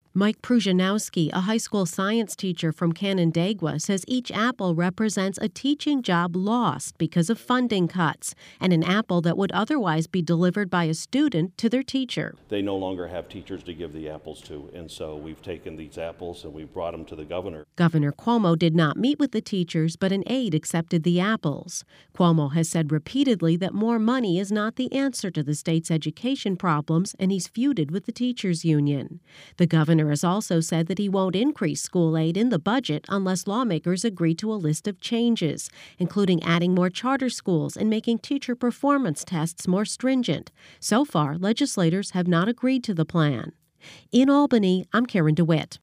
Mike Pruzhanowski, a high school science teacher from Canandaigua, says each apple represents a teaching job lost because of funding cuts and an apple that would otherwise be delivered by a student to their teacher. They no longer have teachers to give the apples to, and so we've taken these apples and we've brought them to the governor. Governor Cuomo did not meet with the teachers, but an aide accepted the apples. Cuomo has said repeatedly that more money is not the answer to the state's education problems, and he's feuded with the teachers union. The governor has also said that he won't increase school aid in the budget unless lawmakers agree to a list of changes, including adding more charter schools and making teacher performance tests more stringent. So far, legislators have not agreed to the plan. In Albany, I'm Karen DeWitt.